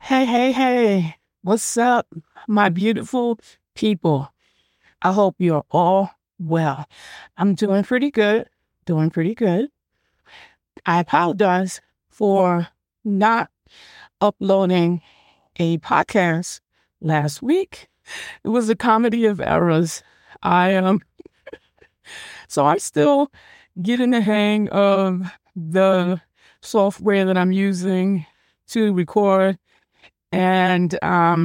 Hey, hey, hey. What's up, my beautiful people? I hope you're all well. I'm doing pretty good. Doing pretty good. I apologize for not uploading a podcast last week. It was a comedy of errors. I so I'm still getting the hang of the software that I'm using to record. And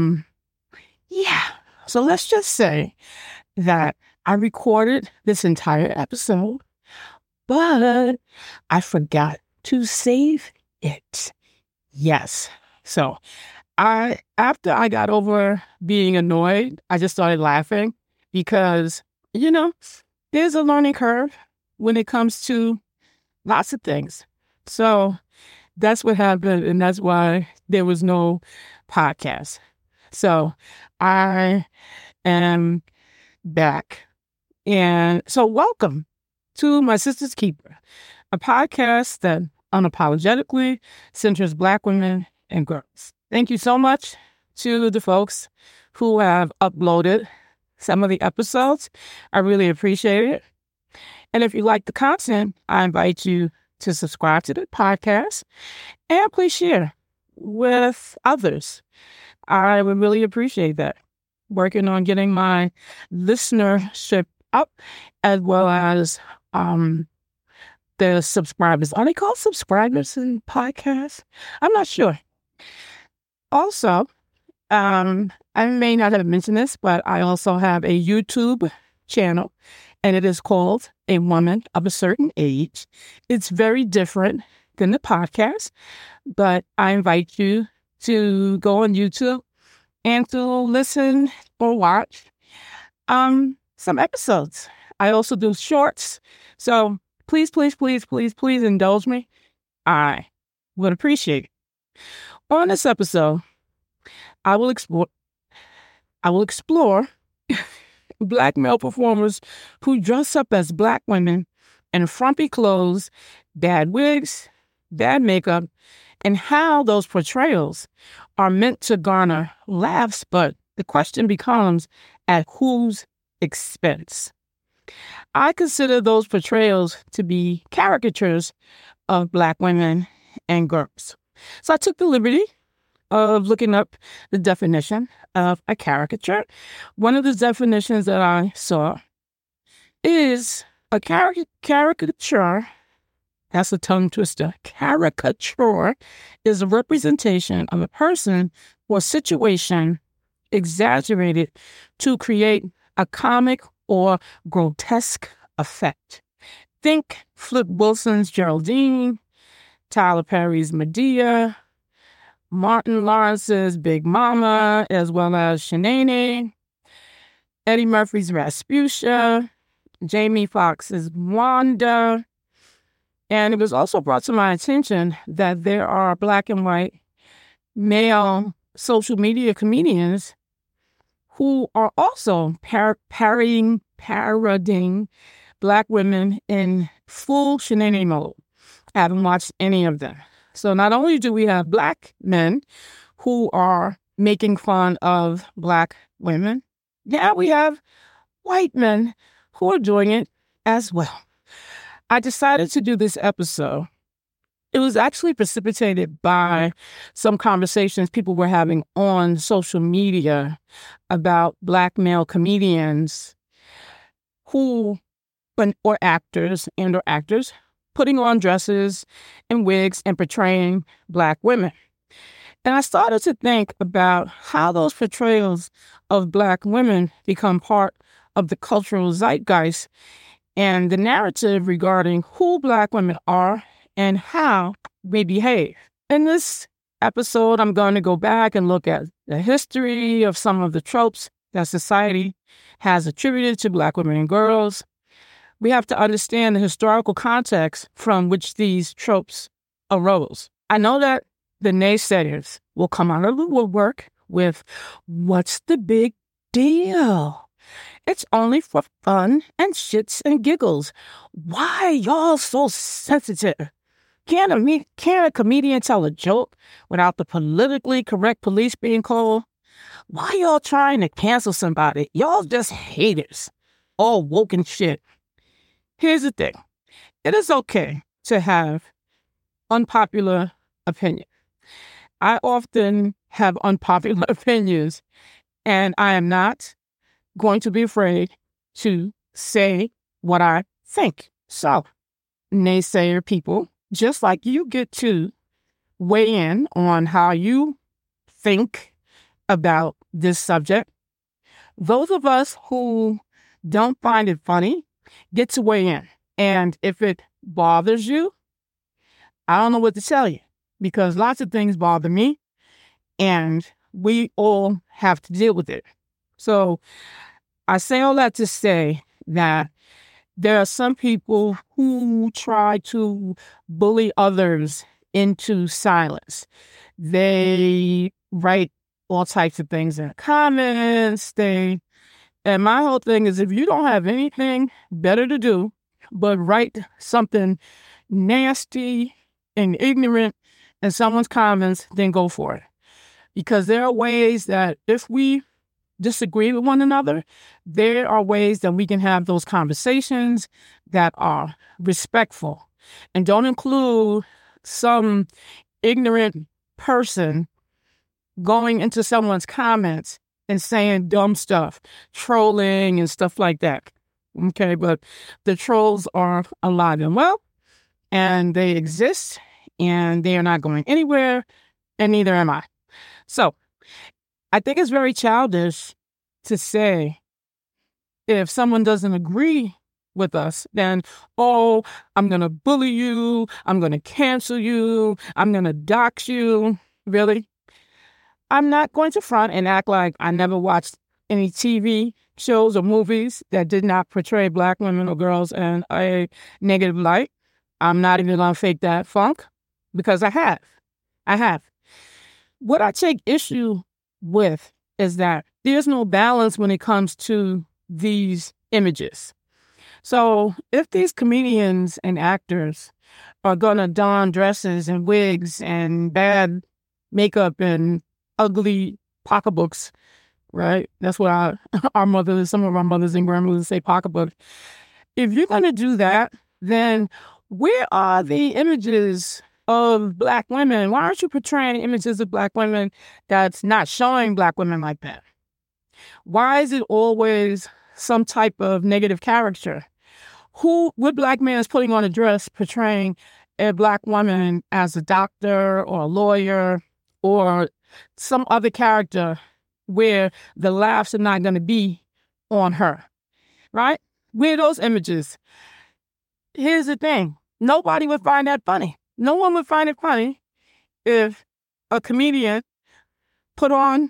yeah. So let's just say that I recorded this entire episode, but I forgot to save it. Yes. So after I got over being annoyed, I just started laughing because, you know, there's a learning curve when it comes to lots of things. So that's what happened, and that's why there was no podcast. So I am back. And so welcome to My Sister's Keeper, a podcast that unapologetically centers Black women and girls. Thank you so much to the folks who have uploaded some of the episodes. I really appreciate it. And if you like the content, I invite you to subscribe to the podcast and please share with others. I would really appreciate that. Working on getting my listenership up as well as the subscribers. Are they called subscribers in podcasts? I'm not sure. Also, I may not have mentioned this, but I also have a YouTube channel, and it is called A Woman of a Certain Age. It's very different than the podcast, but I invite you to go on YouTube and to listen or watch some episodes. I also do shorts. So please, please, please, please, please indulge me. I would appreciate it. On this episode, I will explore Black male performers who dress up as Black women in frumpy clothes, bad wigs, bad makeup, and how those portrayals are meant to garner laughs, but the question becomes, at whose expense? I consider those portrayals to be caricatures of Black women and girls. So I took the liberty of looking up the definition of a caricature. One of the definitions that I saw is a caricature. That's a tongue twister. Caricature is a representation of a person or situation exaggerated to create a comic or grotesque effect. Think Flip Wilson's Geraldine, Tyler Perry's Medea, Martin Lawrence's Big Mama, as well as Shanae, Eddie Murphy's Rasputia, Jamie Foxx's Wanda. And it was also brought to my attention that there are Black and white male social media comedians who are also parodying Black women in full Shanae mode. I haven't watched any of them. So not only do we have Black men who are making fun of Black women, now we have white men who are doing it as well. I decided to do this episode. It was actually precipitated by some conversations people were having on social media about Black male comedians or actors putting on dresses and wigs and portraying Black women. And I started to think about how those portrayals of Black women become part of the cultural zeitgeist and the narrative regarding who Black women are and how they behave. In this episode, I'm going to go back and look at the history of some of the tropes that society has attributed to Black women and girls. We have to understand the historical context from which these tropes arose. I know that the naysayers will come out of the woodwork with, what's the big deal? It's only for fun and shits and giggles. Why y'all so sensitive? Can a comedian tell a joke without the politically correct police being called? Why y'all trying to cancel somebody? Y'all just haters. All woke and shit. Here's the thing. It is okay to have unpopular opinion. I often have unpopular opinions, and I am not going to be afraid to say what I think. So, naysayer people, just like you get to weigh in on how you think about this subject, those of us who don't find it funny get to weigh in. And if it bothers you, I don't know what to tell you, because lots of things bother me, and we all have to deal with it. So I say all that to say that there are some people who try to bully others into silence. They write all types of things in the comments. And my whole thing is, if you don't have anything better to do but write something nasty and ignorant in someone's comments, then go for it. Because there are ways that if we disagree with one another, there are ways that we can have those conversations that are respectful and don't include some ignorant person going into someone's comments and saying dumb stuff, trolling and stuff like that. Okay, but the trolls are alive and well, and they exist, and they are not going anywhere, and neither am I. So I think it's very childish to say, if someone doesn't agree with us, then, oh, I'm going to bully you, I'm going to cancel you, I'm going to dox you. Really? I'm not going to front and act like I never watched any TV shows or movies that did not portray Black women or girls in a negative light. I'm not even going to fake that funk, because I have. What I take issue with is that there's no balance when it comes to these images. So if these comedians and actors are going to don dresses and wigs and bad makeup and ugly pocketbooks, right? That's what some of our mothers and grandmothers say, pocketbook. If you're going to do that, then where are the images of Black women? Why aren't you portraying images of Black women that's not showing Black women like that? Why is it always some type of negative character? What Black man is putting on a dress portraying a Black woman as a doctor or a lawyer or some other character where the laughs are not going to be on her, right? Where are those images? Here's the thing. Nobody would find that funny. No one would find it funny if a comedian put on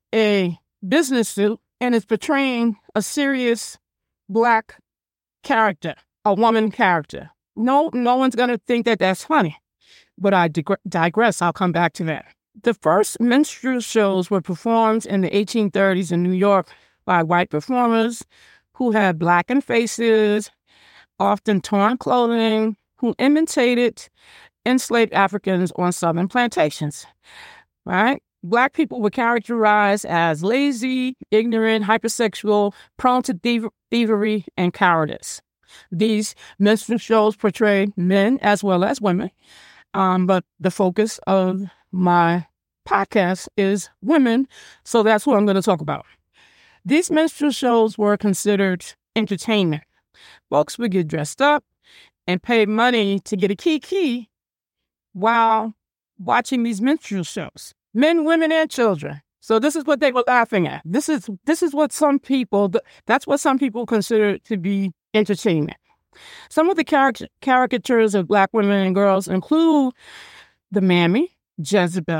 a business suit and is portraying a serious Black character, a woman character. No one's going to think that that's funny. But I digress. I'll come back to that. The first minstrel shows were performed in the 1830s in New York by white performers who had blackened faces, often torn clothing, who imitated enslaved Africans on Southern plantations, right? Black people were characterized as lazy, ignorant, hypersexual, prone to thievery, and cowardice. These minstrel shows portrayed men as well as women, but the focus of my podcast is women, so that's what I'm going to talk about. These minstrel shows were considered entertainment. Folks would get dressed up and pay money to get a kiki while watching these minstrel shows. Men, women, and children. So this is what they were laughing at. This is what that's what some people consider to be entertainment. Some of the caricatures of Black women and girls include the Mammy, Jezebel,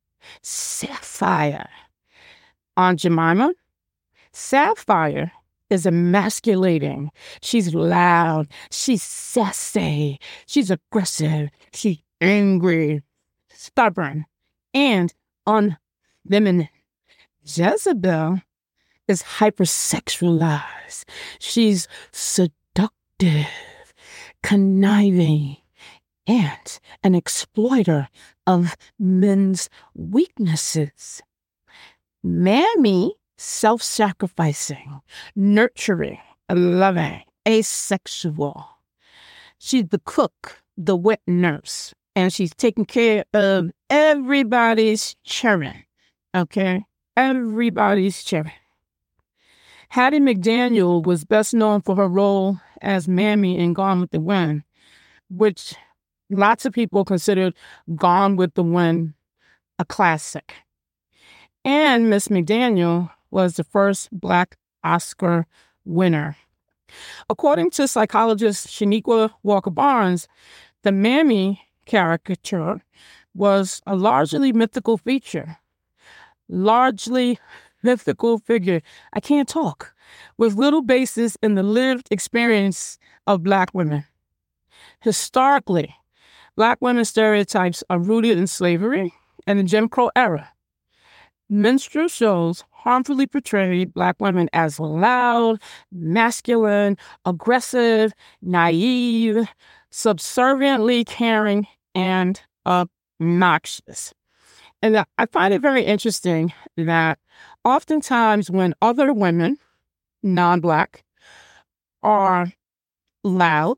Sapphire, Aunt Jemima. Sapphire is emasculating. She's loud. She's sassy. She's aggressive. She's angry, stubborn, and unfeminine. Jezebel is hypersexualized. She's seductive, conniving, and an exploiter of men's weaknesses. Mammy, self-sacrificing, nurturing, loving, asexual. She's the cook, the wet nurse, and she's taking care of everybody's children. Okay? Everybody's children. Hattie McDaniel was best known for her role as Mammy in Gone with the Wind, which lots of people considered Gone with the Wind a classic. And Miss McDaniel was the first Black Oscar winner. According to psychologist Shaniqua Walker Barnes, the Mammy caricature was a largely mythical figure. I can't talk, with little basis in the lived experience of Black women. Historically, Black women's stereotypes are rooted in slavery and the Jim Crow era. Minstrel shows harmfully portrayed Black women as loud, masculine, aggressive, naive, subserviently caring, and obnoxious. And I find it very interesting that oftentimes when other women, non-Black, are loud,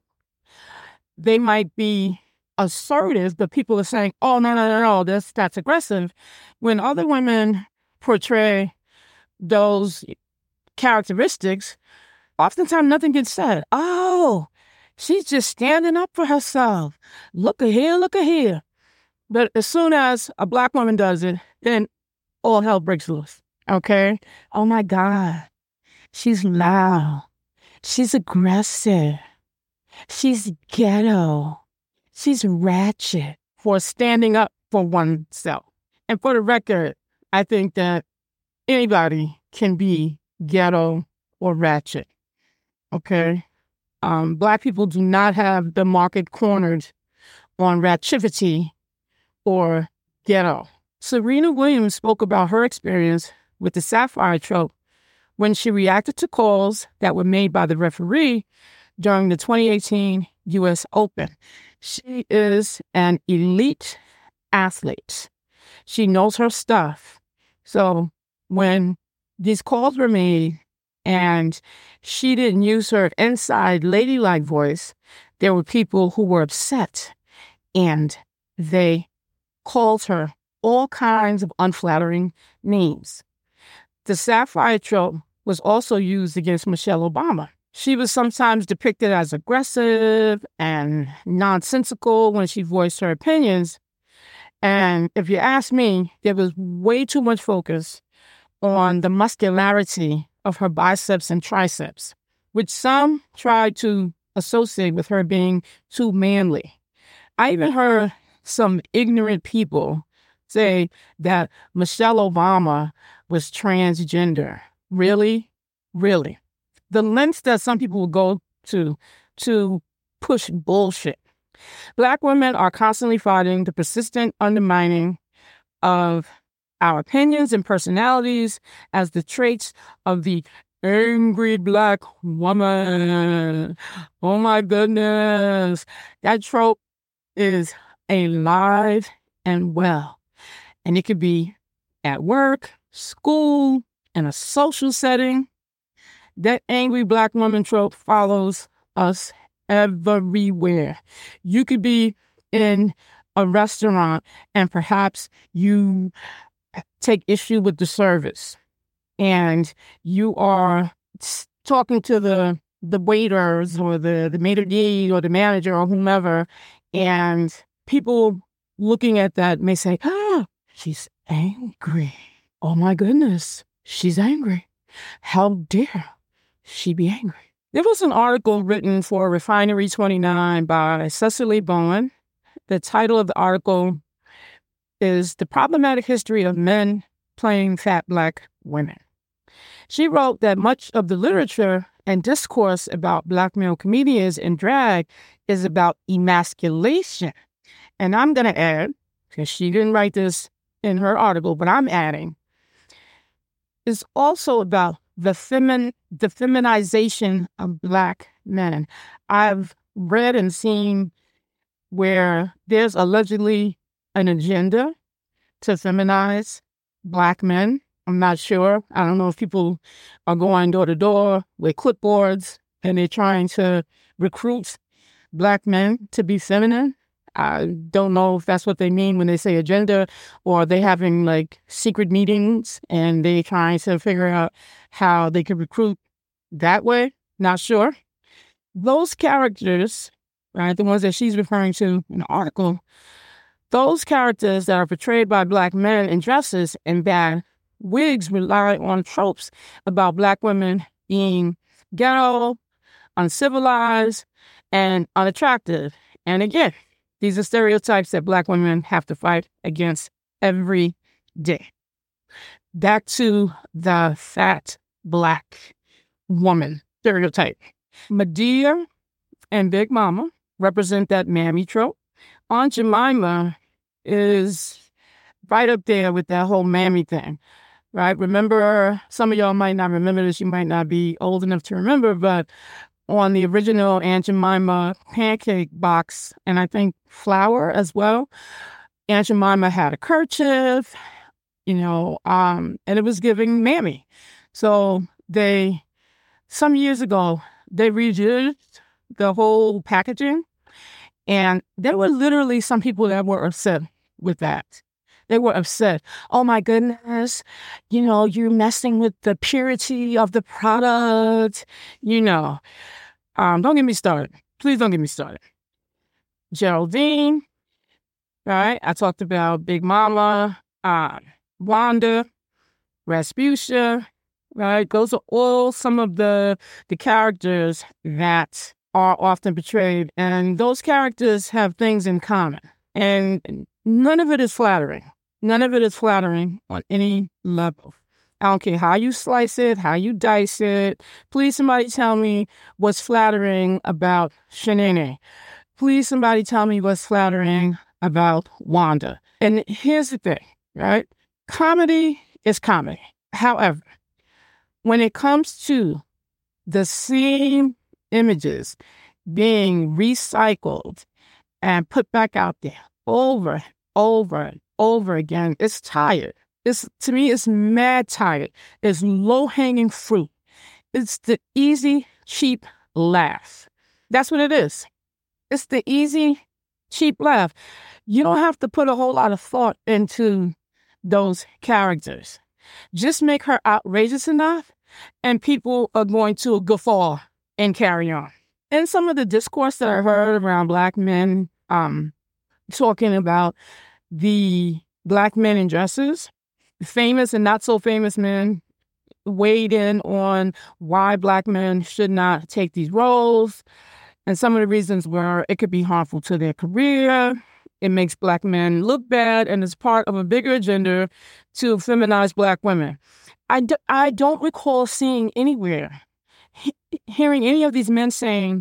they might be assertive, but people are saying, oh, no, that's aggressive. When other women portray those characteristics, oftentimes nothing gets said. Oh, she's just standing up for herself. Look at here. But as soon as a Black woman does it, then all hell breaks loose. Okay? Oh my God. She's loud. She's aggressive. She's ghetto. She's ratchet for standing up for oneself. And for the record, I think that anybody can be ghetto or ratchet. Okay? Black people do not have the market cornered on ratchetivity or ghetto. Serena Williams spoke about her experience with the sapphire trope when she reacted to calls that were made by the referee during the 2018 U.S. Open. She is an elite athlete. She knows her stuff. So when these calls were made and she didn't use her inside ladylike voice, there were people who were upset and they called her all kinds of unflattering names. The sapphire trope was also used against Michelle Obama. She was sometimes depicted as aggressive and nonsensical when she voiced her opinions. And if you ask me, there was way too much focus on the muscularity of her biceps and triceps, which some tried to associate with her being too manly. I even heard some ignorant people say that Michelle Obama was transgender. Really? Really? The lengths that some people will go to push bullshit. Black women are constantly fighting the persistent undermining of our opinions and personalities as the traits of the angry Black woman. Oh my goodness. That trope is alive and well. And it could be at work, school, in a social setting. That angry Black woman trope follows us everywhere. You could be in a restaurant and perhaps you take issue with the service and you are talking to the waiters or the maitre d' or the manager or whomever, and people looking at that may say, she's angry. Oh my goodness, she's angry. How dare she be angry? There was an article written for Refinery 29 by Cecily Bowen. The title of the article is The Problematic History of Men Playing Fat Black Women. She wrote that much of the literature and discourse about Black male comedians in drag is about emasculation. And I'm going to add, because she didn't write this in her article, but I'm adding, it's also about the feminization of Black men. I've read and seen where there's allegedly an agenda to feminize Black men. I'm not sure. I don't know if people are going door to door with clipboards and they're trying to recruit Black men to be feminine. I don't know if that's what they mean when they say agenda, or are they having like secret meetings and they trying to figure out how they can recruit that way. Not sure. Those characters, right, the ones that she's referring to in the article, those characters that are portrayed by Black men in dresses and bad wigs rely on tropes about Black women being ghetto, uncivilized, and unattractive. And again, these are stereotypes that Black women have to fight against every day. Back to the fat Black woman stereotype. Madea and Big Mama represent that mammy trope. Aunt Jemima is right up there with that whole mammy thing, right? Remember, some of y'all might not remember this. You might not be old enough to remember, but on the original Aunt Jemima pancake box, and I think flour as well, Aunt Jemima had a kerchief, and it was giving mammy. So some years ago, they redid the whole packaging, and there were literally some people that were upset with that. They were upset. Oh my goodness, you're messing with the purity of the product, Don't get me started. Please don't get me started. Geraldine, right? I talked about Big Mama, Wanda, Rasputia, right? Those are all some of the characters that are often portrayed. And those characters have things in common. And none of it is flattering. None of it is flattering on any level. I don't care how you slice it, how you dice it. Please, somebody tell me what's flattering about Shanae. Please, somebody tell me what's flattering about Wanda. And here's the thing, right? Comedy is comedy. However, when it comes to the same images being recycled and put back out there over and over again, it's tired. To me, it's mad tired. It's low-hanging fruit. It's the easy, cheap laugh. That's what it is. It's the easy, cheap laugh. You don't have to put a whole lot of thought into those characters. Just make her outrageous enough, and people are going to guffaw and carry on. And some of the discourse that I heard around Black men talking about the Black men in dresses, famous and not so famous men weighed in on why Black men should not take these roles. And some of the reasons were it could be harmful to their career. It makes Black men look bad, and it's part of a bigger agenda to feminize Black women. I don't recall seeing anywhere, hearing any of these men saying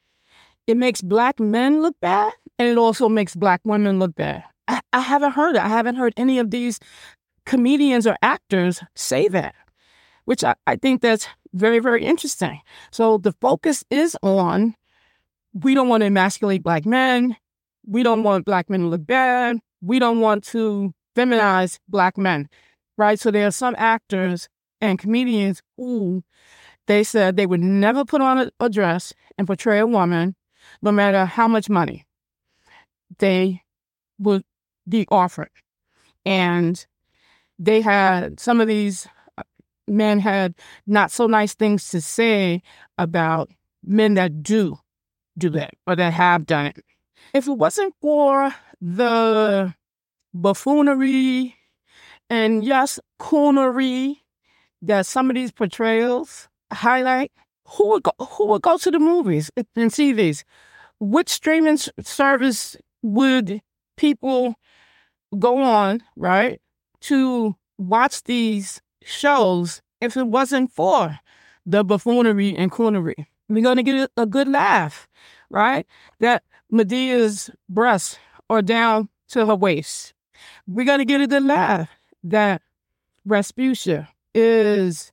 it makes Black men look bad, and it also makes Black women look bad. I haven't heard it. I haven't heard any of these comedians or actors say that, which I think that's very, very interesting. So the focus is on, we don't want to emasculate Black men. We don't want Black men to look bad. We don't want to feminize Black men, right? So there are some actors and comedians who they said they would never put on a dress and portray a woman, no matter how much money they would be offered. And they had, some of these men had not so nice things to say about men that do that or that have done it. If it wasn't for the buffoonery and, yes, coonery that some of these portrayals highlight, who would go to the movies and see these? Which streaming service would people go on, right, to watch these shows if it wasn't for the buffoonery and coonery? We're going to get a good laugh, right? That Medea's breasts are down to her waist. We're going to get a good laugh that Rasputia is,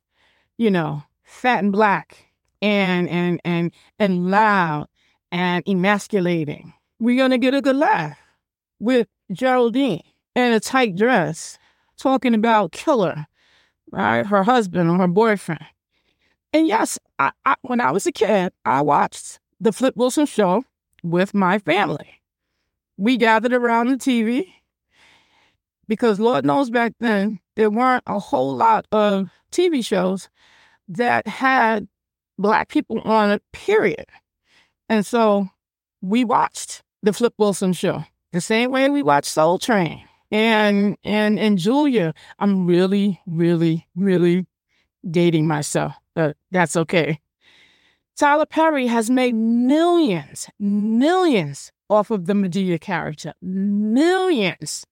fat and Black and loud and emasculating. we're going to get a good laugh with Geraldine in a tight dress talking about Killer, right? Her husband or her boyfriend. And yes, when I was a kid, I watched the Flip Wilson Show with my family. We gathered around the TV because Lord knows back then, there weren't a whole lot of TV shows that had Black people on it, period. And so we watched the Flip Wilson Show the same way we watched Soul Train. And Julia, I'm really, really, really dating myself, but that's okay. Tyler Perry has made millions off of the Madea character. Millions.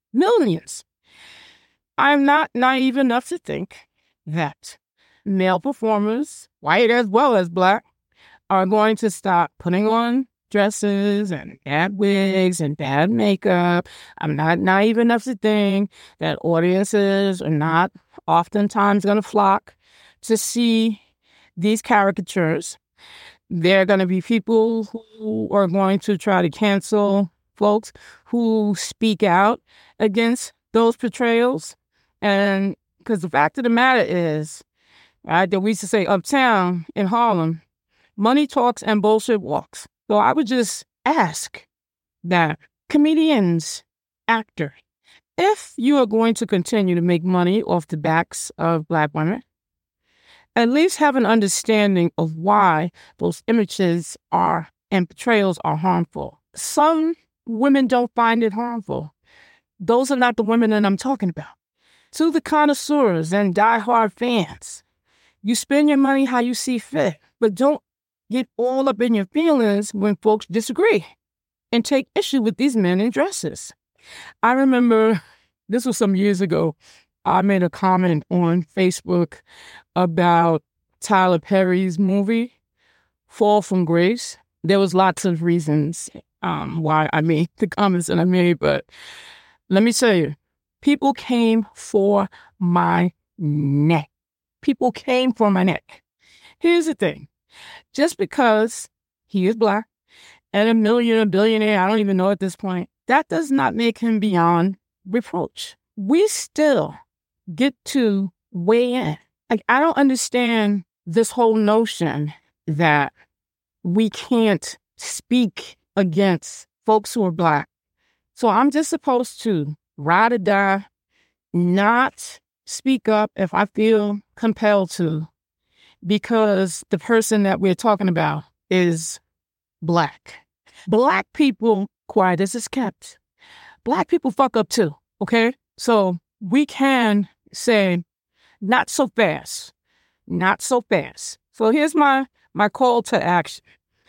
I'm not naive enough to think that male performers, white as well as Black, are going to stop putting on dresses and bad wigs and bad makeup. I'm not naive enough to think that audiences are not oftentimes going to flock to see these caricatures. There are going to be people who are going to try to cancel folks who speak out against those portrayals. And because the fact of the matter is, right, that we used to say uptown in Harlem, money talks and bullshit walks. So I would just ask that comedians, actors, if you are going to continue to make money off the backs of Black women, at least have an understanding of why those images are and portrayals are harmful. Some women don't find it harmful. Those are not the women that I'm talking about. To the connoisseurs and diehard fans, you spend your money how you see fit, but don't get all up in your feelings when folks disagree and take issue with these men in dresses. I remember, this was some years ago, I made a comment on Facebook about Tyler Perry's movie, Fall from Grace. There was lots of reasons why I made the comments that I made, but let me tell you, people came for my neck. People came for my neck. Here's the thing. Just because he is Black and a billionaire, I don't even know at this point, that does not make him beyond reproach. We still get to weigh in. Like, I don't understand this whole notion that we can't speak against folks who are Black. So I'm just supposed to ride or die, not speak up if I feel compelled to, because the person that we're talking about is Black. Black people, quiet as it's kept, Black people fuck up too, okay? So we can say, not so fast, not so fast. So here's my call to action.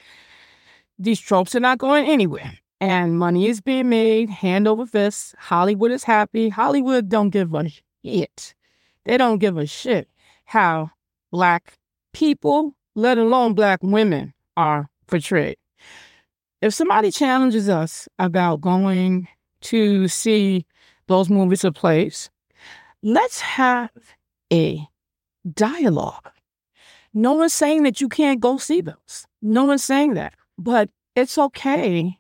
These tropes are not going anywhere, and money is being made hand over fist. Hollywood is happy. Hollywood don't give a shit. They don't give a shit how Black people, let alone Black women, are portrayed. If somebody challenges us about going to see those movies or plays, let's have a dialogue. No one's saying that you can't go see those. No one's saying that. But it's okay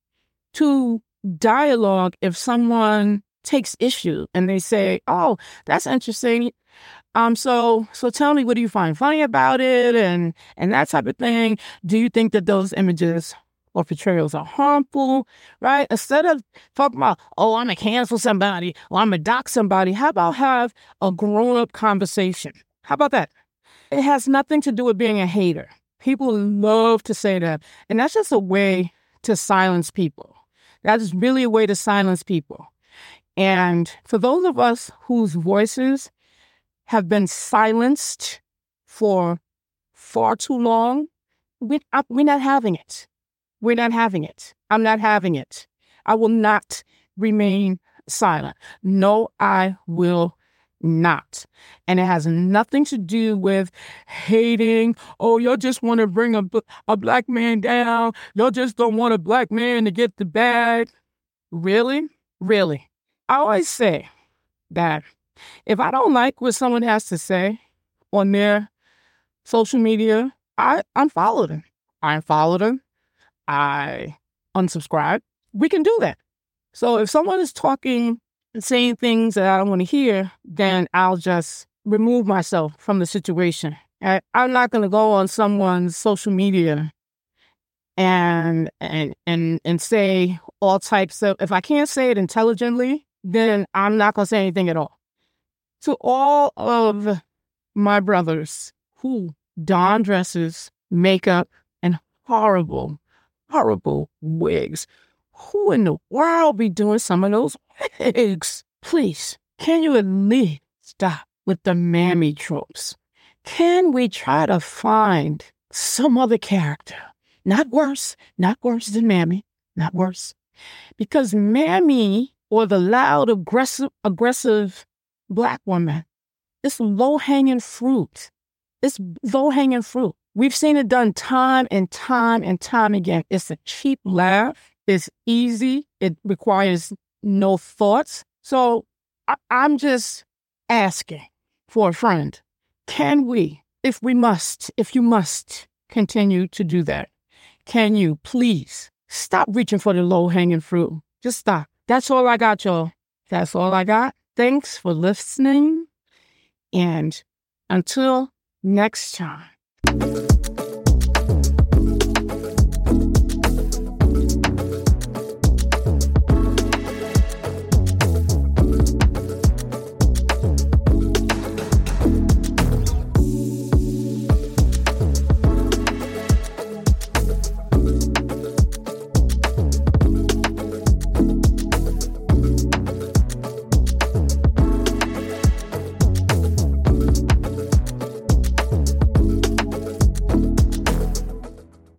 to dialogue if someone takes issue and they say, oh, that's interesting. So tell me, what do you find funny about it? And that type of thing. Do you think that those images or portrayals are harmful, right? Instead of talking about, oh, I'm going to cancel somebody or I'm going to dox somebody, how about have a grown-up conversation? How about that? It has nothing to do with being a hater. People love to say that. And that's just a way to silence people. That is really a way to silence people. And for those of us whose voices have been silenced for far too long, we're not having it. We're not having it. I'm not having it. I will not remain silent. No, I will not. And it has nothing to do with hating. Oh, you just want to bring a Black man down. You just don't want a Black man to get the bag. Really? Really? I always say that if I don't like what someone has to say on their social media, I unfollow them. I unfollow them. I unsubscribe. We can do that. So if someone is talking and saying things that I don't want to hear, then I'll just remove myself from the situation. I'm not going to go on someone's social media and say all types of, if I can't say it intelligently, then I'm not going to say anything at all. To all of my brothers who don dresses, makeup, and horrible, horrible wigs, who in the world be doing some of those wigs? Please, can you at least stop with the mammy tropes? Can we try to find some other character? Not worse than Mammy, not worse. Because Mammy, or the loud, aggressive Black woman, it's low-hanging fruit. It's low-hanging fruit. We've seen it done time and time and time again. It's a cheap laugh. It's easy. It requires no thoughts. So I'm just asking for a friend. Can we, if you must continue to do that, can you please stop reaching for the low-hanging fruit? Just stop. That's all I got, y'all. That's all I got. Thanks for listening. And until next time.